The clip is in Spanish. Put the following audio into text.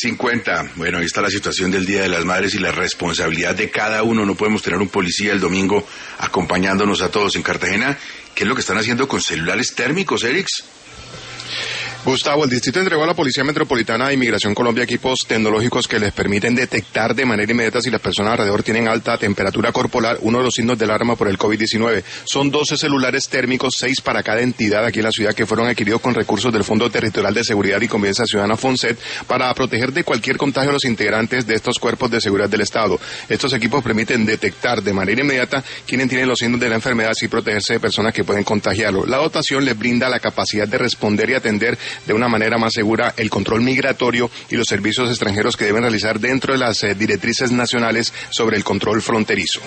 6:50. Bueno, ahí está la situación del Día de las Madres y la responsabilidad de cada uno. No podemos tener un policía el domingo acompañándonos a todos en Cartagena. ¿Qué es lo que están haciendo con celulares térmicos, Erix? Gustavo, el distrito entregó a la Policía Metropolitana de Inmigración Colombia equipos tecnológicos que les permiten detectar de manera inmediata si las personas alrededor tienen alta temperatura corporal, uno de los signos de alarma por el COVID-19. Son 12 celulares térmicos, 6 para cada entidad aquí en la ciudad, que fueron adquiridos con recursos del Fondo Territorial de Seguridad y Convivencia Ciudadana FONSET para proteger de cualquier contagio a los integrantes de estos cuerpos de seguridad del Estado. Estos equipos permiten detectar de manera inmediata quiénes tienen los signos de la enfermedad y protegerse de personas que pueden contagiarlo. La dotación les brinda la capacidad de responder y atender de una manera más segura el control migratorio y los servicios extranjeros que deben realizar dentro de las directrices nacionales sobre el control fronterizo.